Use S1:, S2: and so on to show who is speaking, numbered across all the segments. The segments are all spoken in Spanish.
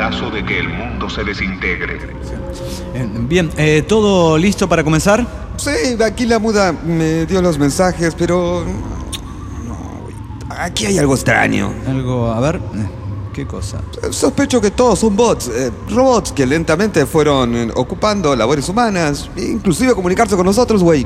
S1: caso de que el mundo se desintegre.
S2: Bien, ¿todo listo para comenzar?
S3: Sí, aquí la muda me dio los mensajes, pero... No, aquí hay algo extraño.
S2: Algo, a ver, ¿qué cosa?
S3: Sospecho que todos son bots, robots que lentamente fueron ocupando labores humanas, inclusive comunicarse con nosotros, güey.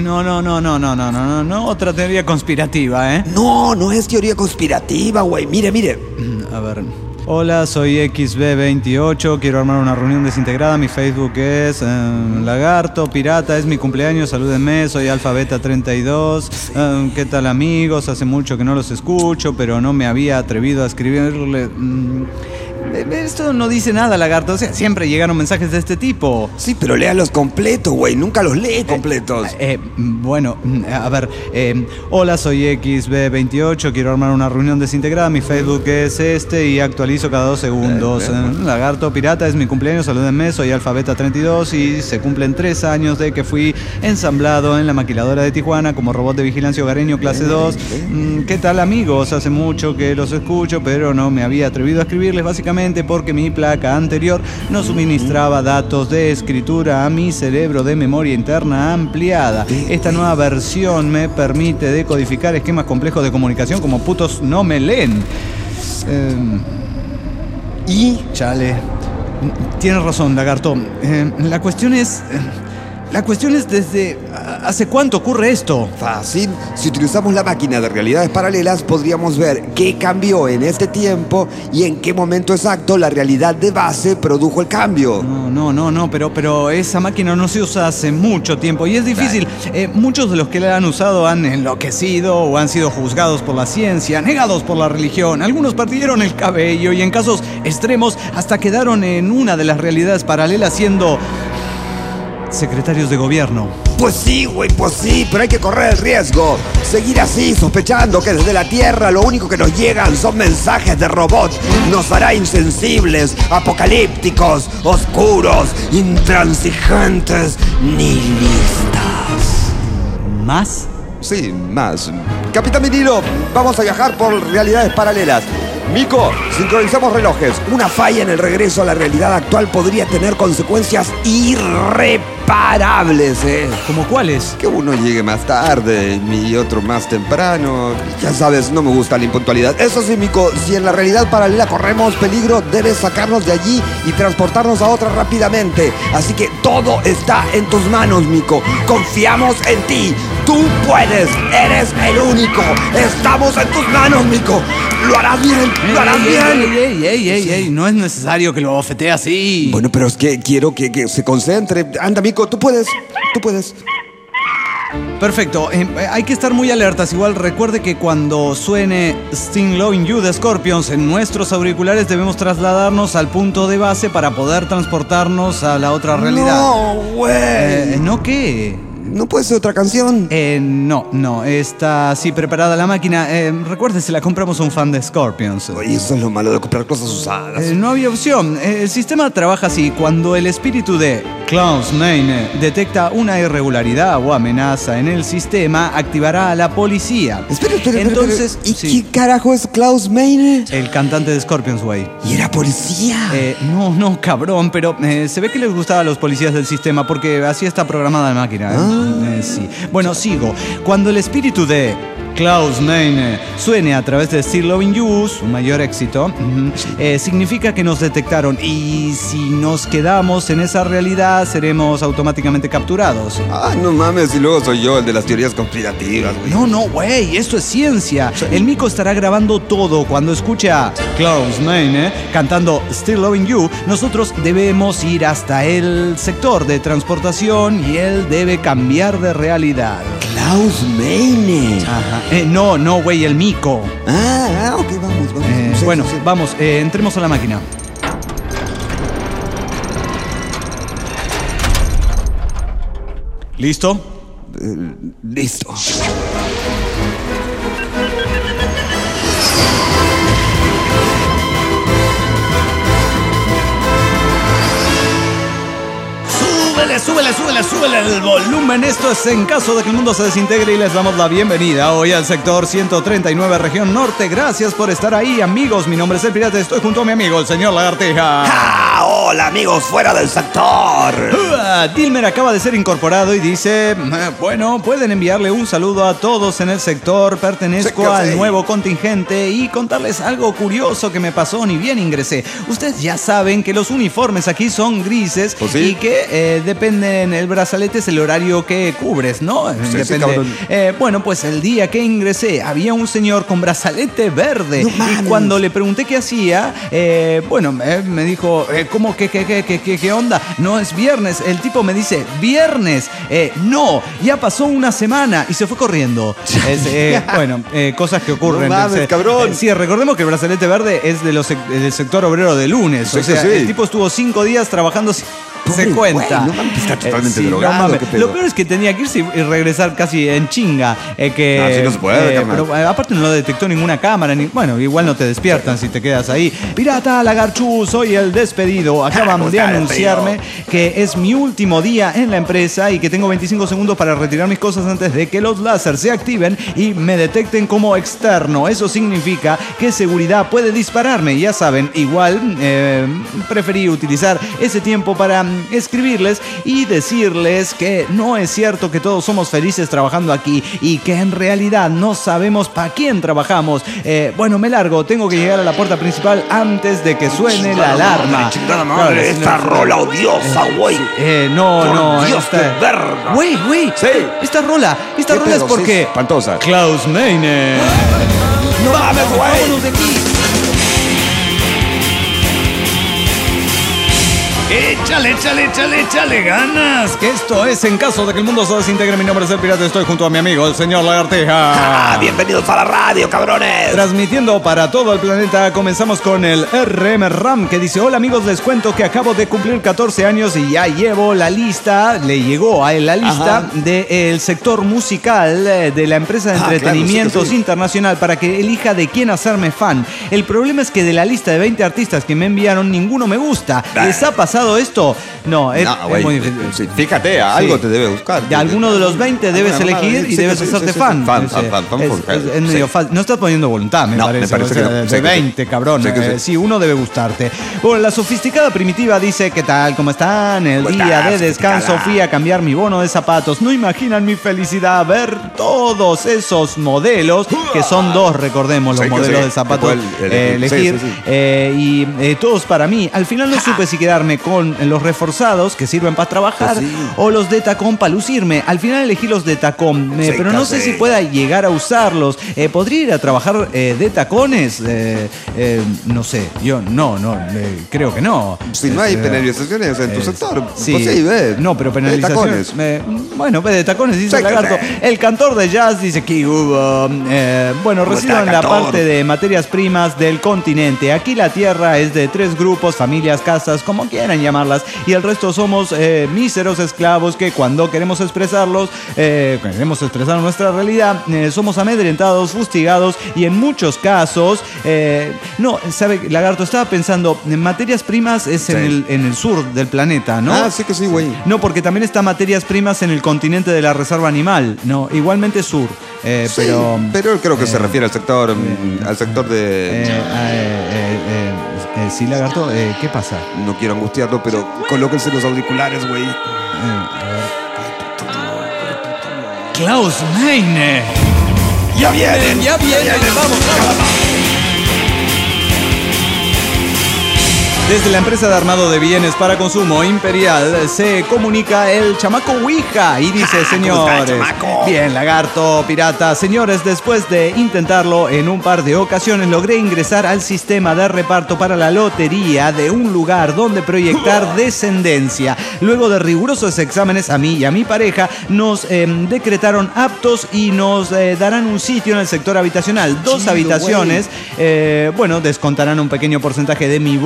S2: No, otra teoría conspirativa, ¿eh?
S3: No es teoría conspirativa, güey. Mire.
S2: A ver. Hola, soy XB28, quiero armar una reunión desintegrada, mi Facebook es Lagarto, Pirata, es mi cumpleaños, salúdenme, soy Alfa Beta 32, ¿qué tal amigos? Hace mucho que no los escucho, pero no me había atrevido a escribirle... Esto no dice nada, Lagarto, o sea, siempre llegaron mensajes de este tipo.
S3: Sí, pero léalos completos, güey, nunca los lee completos.
S2: Bueno, a ver, hola, soy XB28, quiero armar una reunión desintegrada, mi Facebook es este y actualizo cada 2 segundos. Lagarto, Pirata, es mi cumpleaños, salúdenme, soy Alfa Beta 32 y se cumplen 3 años de que fui ensamblado en la maquiladora de Tijuana como robot de vigilancia hogareño clase 2. ¿Qué tal amigos? Hace mucho que los escucho, pero no me había atrevido a escribirles básicamente porque mi placa anterior no suministraba datos de escritura a mi cerebro de memoria interna ampliada. Esta nueva versión me permite decodificar esquemas complejos de comunicación como putos no me leen. Chale. Tienes razón, Lagarto. La cuestión es desde... ¿Hace cuánto ocurre esto?
S3: Fácil. Si utilizamos la máquina de realidades paralelas, podríamos ver qué cambió en este tiempo y en qué momento exacto la realidad de base produjo el cambio.
S2: No, pero esa máquina no se usa hace mucho tiempo y es difícil. Muchos de los que la han usado han enloquecido o han sido juzgados por la ciencia, negados por la religión. Algunos perdieron el cabello y en casos extremos hasta quedaron en una de las realidades paralelas siendo... secretarios de gobierno.
S3: Pues sí, güey, pero hay que correr el riesgo. Seguir así, sospechando que desde la Tierra lo único que nos llegan son mensajes de robots, nos hará insensibles, apocalípticos, oscuros, intransigentes, nihilistas.
S2: ¿Más?
S3: Sí, más. Capitán Vinilo, vamos a viajar por realidades paralelas. Mico, sincronizamos relojes. Una falla en el regreso a la realidad actual podría tener consecuencias irreparables,
S2: ¿Cómo cuáles?
S3: Que uno llegue más tarde y otro más temprano. Ya sabes, no me gusta la impuntualidad. Eso sí, Mico, si en la realidad paralela corremos peligro, debes sacarnos de allí y transportarnos a otra rápidamente. Así que todo está en tus manos, Mico. Confiamos en ti. Tú puedes. Eres el único. Estamos en tus manos, Mico. Lo harás bien. Lo harás bien.
S2: Ey, no es necesario que lo bofetee así.
S3: Bueno, pero es que quiero que se concentre. Anda, Mico, tú puedes.
S2: Perfecto, hay que estar muy alertas. Igual recuerde que cuando suene Still Loving You de Scorpions en nuestros auriculares debemos trasladarnos al punto de base para poder transportarnos a la otra realidad.
S3: No, güey.
S2: ¿No qué?
S3: ¿No puede ser otra canción?
S2: No, está así preparada la máquina. Recuerde, si la compramos a un fan de Scorpions.
S3: Oye, eso es lo malo de comprar cosas usadas.
S2: No había opción. El sistema trabaja así. Cuando el espíritu de Klaus Meine detecta una irregularidad o amenaza en el sistema, activará a la policía.
S3: Espera.
S2: Entonces,
S3: ¿Y
S2: sí.
S3: qué carajo es Klaus Meine?
S2: El cantante de Scorpions, güey.
S3: ¿Y era policía?
S2: No, cabrón, pero se ve que les gustaba a los policías del sistema porque así está programada la máquina. Sí. Bueno, sigo. Cuando el espíritu de Klaus Meine suene a través de Still Loving You, su mayor éxito, significa que nos detectaron y si nos quedamos en esa realidad seremos automáticamente capturados.
S3: No mames, y luego soy yo el de las teorías conspirativas, güey.
S2: No, güey, esto es ciencia. El Mico estará grabando todo. Cuando escuche a Klaus Meine cantando Still Loving You, nosotros debemos ir hasta el sector de transportación y él debe cambiar de realidad.
S3: Klaus Meine.
S2: Ajá. No, güey, el Mico.
S3: Ok, vamos. Sí,
S2: bueno,
S3: sí.
S2: Vamos, entremos a la máquina. ¿Listo?
S3: Listo.
S4: ¡Súbele
S2: súbele el volumen. Esto es En Caso de que el Mundo se Desintegre y les damos la bienvenida hoy al sector 139, región norte. Gracias por estar ahí, amigos. Mi nombre es El Pirata, estoy junto a mi amigo, el señor Lagartija.
S3: ¡Ah! Hola, amigos, fuera del sector.
S2: Dilmer acaba de ser incorporado y dice, bueno, pueden enviarle un saludo a todos en el sector. Pertenezco al nuevo contingente y contarles algo curioso que me pasó ni bien ingresé. Ustedes ya saben que los uniformes aquí son grises.
S3: ¿Oh, sí?
S2: Y que dependen, el brazalete es el horario que cubres, ¿no?
S3: Sí,
S2: Depende. Bueno, pues el día que ingresé había un señor con brazalete verde.
S3: No
S2: y
S3: mames.
S2: cuando le pregunté qué hacía, me dijo, ¿cómo? ¿Qué onda? No es viernes. El tipo me dice, ¿viernes? No, ya pasó una semana y se fue corriendo. Cosas que ocurren.
S3: No mames, cabrón.
S2: Sí, recordemos que el brazalete verde es del sector obrero de lunes.
S3: Sí,
S2: o sea,
S3: sí.
S2: el tipo estuvo 5 días trabajando. Se
S3: Pobre
S2: cuenta.
S3: güey, no mames, está totalmente
S2: no
S3: drogado,
S2: mames.
S3: ¿qué pedo?
S2: Lo peor es que tenía que irse y regresar casi en chinga.
S3: Así no se puede, carnal.
S2: pero aparte no lo detectó ninguna cámara. Bueno, igual no te despiertan si te quedas ahí. Pirata Lagarchu, soy el despedido. Acaban de anunciarme que es mi último día en la empresa y que tengo 25 segundos para retirar mis cosas antes de que los láser se activen y me detecten como externo. Eso significa que seguridad puede dispararme. Ya saben, igual preferí utilizar ese tiempo para escribirles y decirles que no es cierto que todos somos felices trabajando aquí y que en realidad no sabemos para quién trabajamos. Bueno, me largo, tengo que llegar a la puerta principal antes de que suene la alarma.
S3: Chingada madre, esta rola odiosa, güey.
S2: No,
S3: Dios de verga.
S2: Güey,
S3: Sí.
S2: esta rola es
S3: ¿Qué pedo?
S2: porque
S3: Sí, espantosa.
S2: Klaus Meine.
S3: No mames, güey.
S2: Vámonos de aquí. Échale ganas. Que esto es En Caso de que el Mundo se Desintegre. Mi nombre es El Pirata, estoy junto a mi amigo, el señor Lagartija.
S3: Bienvenidos a la radio, cabrones.
S2: Transmitiendo para todo el planeta, comenzamos con el RM Ram, que dice: hola amigos, les cuento que acabo de cumplir 14 años y ya llevo la lista, le llegó a él la lista del sector musical de la empresa de entretenimientos
S3: claro, sí.
S2: internacional para que elija de quién hacerme fan. El problema es que de la lista de 20 artistas que me enviaron, ninguno me gusta. ¿Les ha pasado esto? No, es
S3: güey,
S2: muy difícil.
S3: sí, fíjate, algo te debe buscar.
S2: De alguno de los 20 debes elegir y debes hacerte fan. Es medio fácil. No estás poniendo voluntad, me parece.
S3: que no.
S2: De 20, cabrón. Sí, uno debe gustarte. Bueno, la sofisticada primitiva dice: ¿qué tal? ¿Cómo están? El día de descanso fui a cambiar mi bono de zapatos. No imaginan mi felicidad ver todos esos modelos, que son dos, recordemos, los modelos de zapatos elegir. Y todos para mí. Al final no supe si quedarme con los reforzados, que sirven para trabajar, o los de tacón para lucirme. Al final elegí los de tacón, pero no sé si pueda llegar a usarlos. ¿Podría ir a trabajar de tacones? No sé, yo creo que no.
S3: Si no hay penalizaciones en tu sector,
S2: sí,
S3: pues sí, ve.
S2: No, pero penalizaciones. Bueno, ve de tacones, dice el Lagarto. El cantor de jazz dice que hubo. Bueno, resido en la parte de materias primas del continente. Aquí la tierra es de 3 grupos, familias, casas, como quieran llamarlas, y el resto somos míseros esclavos que cuando queremos expresar nuestra realidad, somos amedrentados, fustigados y en muchos casos, ¿sabe, Lagarto? Estaba pensando, en materias primas es en el sur del planeta, ¿no?
S3: Ah, sí que sí, güey.
S2: No, porque también está materias primas en el continente de la reserva animal, no, igualmente sur.
S3: Pero creo que se refiere al sector de...
S2: Sí, Lagarto, ¿qué pasa?
S3: No quiero angustiarlo, pero colóquense los auriculares, güey.
S2: Klaus Meine.
S3: ¡Ya vienen!
S2: ¡Vamos! Desde la empresa de armado de bienes para consumo Imperial se comunica el chamaco Ouija y dice: señores, bien, Lagarto, Pirata, señores, después de intentarlo en un par de ocasiones, logré ingresar al sistema de reparto para la lotería de un lugar donde proyectar descendencia. Luego de rigurosos exámenes, a mí y a mi pareja nos decretaron aptos y nos darán un sitio en el sector habitacional. 2 habitaciones, descontarán un pequeño porcentaje de mi bono de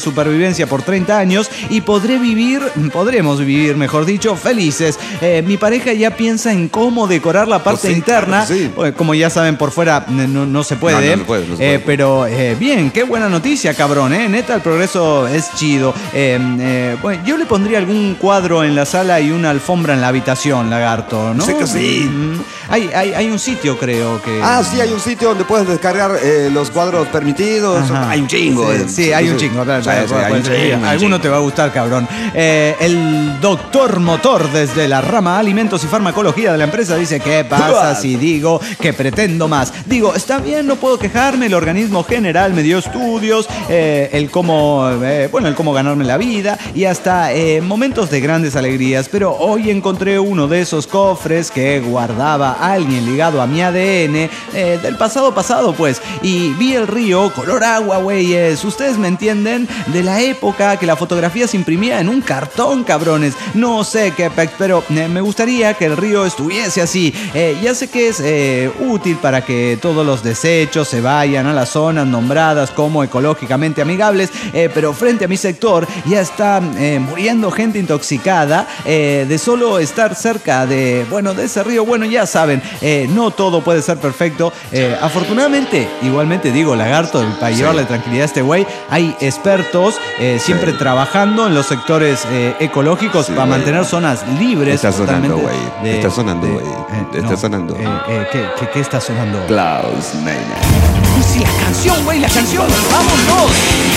S2: supervivencia por 30 años y podremos vivir, mejor dicho, felices. Mi pareja ya piensa en cómo decorar la parte
S3: Pues sí,
S2: interna.
S3: claro, sí.
S2: Como ya saben, por fuera no se puede.
S3: No se puede.
S2: Pero bien, qué buena noticia, cabrón. Neta, el progreso es chido. Bueno, yo le pondría algún cuadro en la sala y una alfombra en la habitación, lagarto, ¿no?
S3: Sé que sí.
S2: Hay un sitio, creo que...
S3: Ah, sí, hay un sitio donde puedes descargar los cuadros permitidos.
S2: Ajá.
S3: Hay un chingo.
S2: Sí, hay un chingo. Claro,
S3: Sí, sí, hay un chingo,
S2: Alguno te va a gustar, cabrón. El doctor Motor, desde la rama Alimentos y Farmacología de la empresa, dice: ¿qué pasa si digo que pretendo más? Digo, está bien, no puedo quejarme. El organismo general me dio estudios, el cómo ganarme la vida y hasta momentos de grandes alegrías. Pero hoy encontré uno de esos cofres que guardaba alguien ligado a mi ADN del pasado, pues. Y vi el río color agua, güeyes. Ustedes me entienden, de la época que la fotografía se imprimía en un cartón, cabrones. No sé qué, pero me gustaría que el río estuviese así. Ya sé que es útil para que todos los desechos se vayan a las zonas nombradas como ecológicamente amigables, pero frente a mi sector ya está muriendo gente intoxicada de solo estar cerca de ese río. Bueno, ya saben, no todo puede ser perfecto. Afortunadamente, igualmente digo, lagarto, para llevarle tranquilidad a este güey, hay expertos siempre trabajando en los sectores ecológicos para mantener zonas libres.
S3: Está sonando, güey.
S2: de-
S3: Está sonando,
S2: de-
S3: güey. Está
S2: no,
S3: sonando.
S2: ¿Qué está sonando?
S3: Klaus Meine.
S2: Sí, la canción, güey, la canción. ¡Vámonos!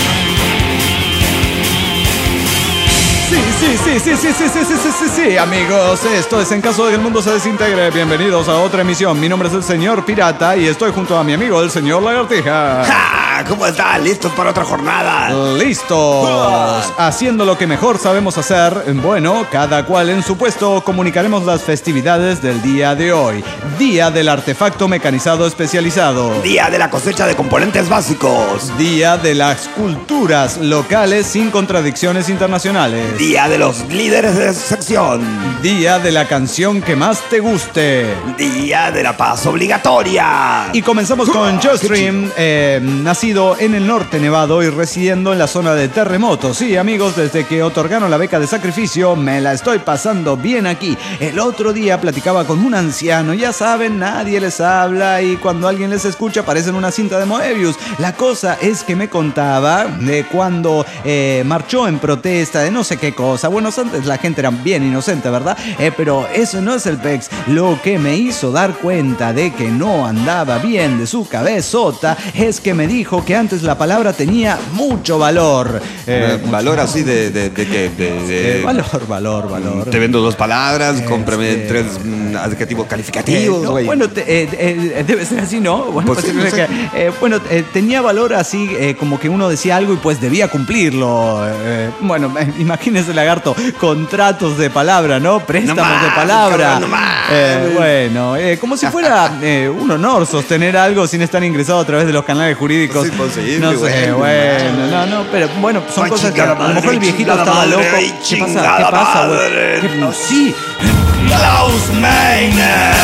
S2: Sí, amigos, esto es En Caso de que el Mundo se Desintegre. Bienvenidos a otra emisión. Mi nombre es el señor Pirata y estoy junto a mi amigo, el señor Lagartija.
S3: ¡Ja! ¿Cómo están? ¿Listos para otra jornada?
S2: ¡Listos! Haciendo lo que mejor sabemos hacer. Bueno, cada cual en su puesto, comunicaremos las festividades del día de hoy. Día del Artefacto Mecanizado Especializado.
S3: Día de la cosecha de componentes básicos.
S2: Día de las culturas locales sin contradicciones internacionales.
S3: Día de los líderes de sección.
S2: Día de la canción que más te guste.
S3: Día de la paz obligatoria.
S2: Y comenzamos con Justream, nacido en el norte nevado y residiendo en la zona de terremotos. Sí, amigos, desde que otorgaron la beca de sacrificio, me la estoy pasando bien aquí. El otro día platicaba con un anciano, ya saben, nadie les habla y cuando alguien les escucha parecen una cinta de Moebius. La cosa es que me contaba de cuando marchó en protesta de no sé qué cosa. Bueno, antes la gente era bien inocente, ¿verdad? Pero eso no es el pex. Lo que me hizo dar cuenta de que no andaba bien de su cabezota es que me dijo que antes la palabra tenía mucho valor.
S3: Valor así de qué?
S2: Valor.
S3: Te vendo 2 palabras, cómprame
S2: Este-
S3: 3 adjetivos calificativos,
S2: No,
S3: güey.
S2: bueno, debe ser así, ¿no? Bueno,
S3: Pues sí,
S2: pues,
S3: no sé.
S2: tenía valor así, como que uno decía algo y pues debía cumplirlo. Imagínese, lagarto, contratos de palabra, ¿no? Préstamos
S3: No más,
S2: de palabra.
S3: cabrón, no más.
S2: Como si fuera un honor sostener algo sin estar ingresado a través de los canales jurídicos.
S3: Es imposible,
S2: No sé, pero bueno, son
S3: Ay,
S2: cosas que
S3: chingada
S2: a lo mejor el
S3: madre,
S2: viejito
S3: chingada
S2: estaba
S3: madre,
S2: loco.
S3: ay,
S2: ¿Qué pasa?
S3: chingada
S2: ¿Qué pasa, güey?
S3: madre.
S2: No, sí.
S3: Klaus Meine.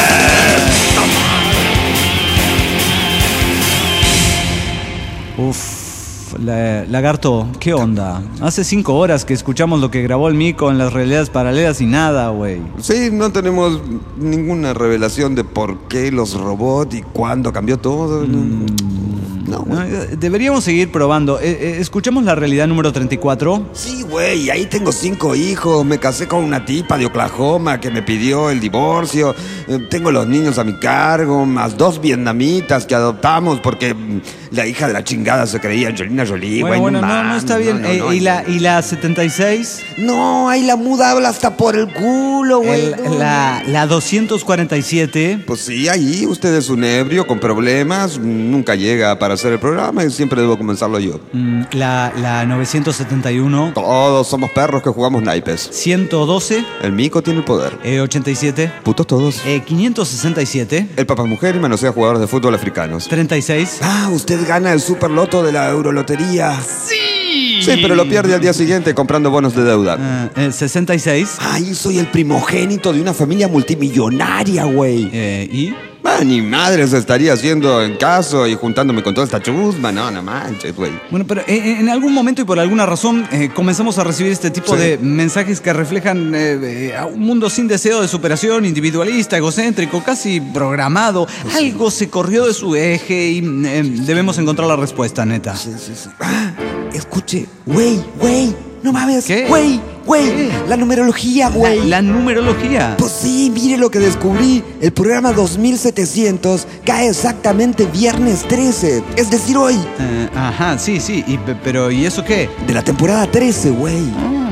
S2: Lagarto, ¿qué onda? Hace 5 horas que escuchamos lo que grabó el Mico en las realidades paralelas y nada, güey.
S3: Sí, no tenemos ninguna revelación de por qué los robots y cuándo cambió todo. No, güey.
S2: Deberíamos seguir probando. ¿Escuchamos la realidad número 34?
S3: Sí, güey, ahí tengo 5 hijos. Me casé con una tipa de Oklahoma que me pidió el divorcio. Tengo los niños a mi cargo, más 2 vietnamitas que adoptamos porque la hija de la chingada se creía Angelina Jolie, güey.
S2: No está bien.
S3: no,
S2: ¿Y la 76?
S3: No, ahí la muda habla hasta por el culo, güey.
S2: La 247.
S3: Pues sí, ahí usted es un ebrio con problemas, nunca llega para hacer el programa y siempre debo comenzarlo yo.
S2: La 971.
S3: Todos somos perros que jugamos naipes.
S2: 112.
S3: El mico tiene el poder.
S2: 87.
S3: Putos todos.
S2: 567.
S3: El papá es mujer y manosea jugadores de fútbol africanos.
S2: 36.
S3: Ah, usted gana el super loto de la Eurolotería. Sí, pero lo pierde al día siguiente comprando bonos de deuda.
S2: 66.
S3: Ay, soy el primogénito de una familia multimillonaria, güey.
S2: ¿Y?
S3: Ni madre se estaría haciendo en caso y juntándome con toda esta chusma. No manches, güey.
S2: Bueno, pero en algún momento y por alguna razón comenzamos a recibir este tipo de mensajes que reflejan a un mundo sin deseo de superación, individualista, egocéntrico, casi programado. Algo se corrió de su eje y debemos encontrar la respuesta, neta.
S3: Sí. Escuche, güey. No mames.
S2: ¿Qué?
S3: Güey.
S2: ¿Qué?
S3: La numerología, güey.
S2: La numerología.
S3: Pues sí, mire lo que descubrí. El programa 2700 cae exactamente viernes 13. Es decir, hoy.
S2: Ajá, sí. Pero ¿y eso qué?
S3: De la temporada 13, güey.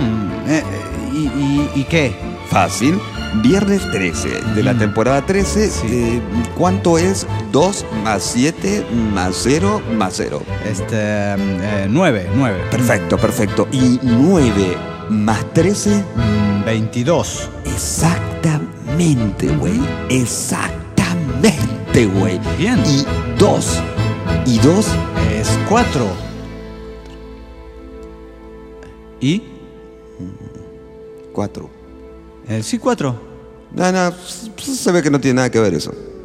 S2: ¿Y qué?
S3: Fácil. Viernes 13 de la temporada 13.
S2: Sí.
S3: ¿Cuánto es 2 más 7 más 0 más 0?
S2: 9.
S3: Perfecto. ¿Y 9 más 13?
S2: 22.
S3: Exactamente, güey. Exactamente, güey.
S2: Bien.
S3: ¿Y 2?
S2: Es 4. ¿Y?
S3: 4.
S2: Sí, 4.
S3: No, se ve que no tiene nada que ver eso.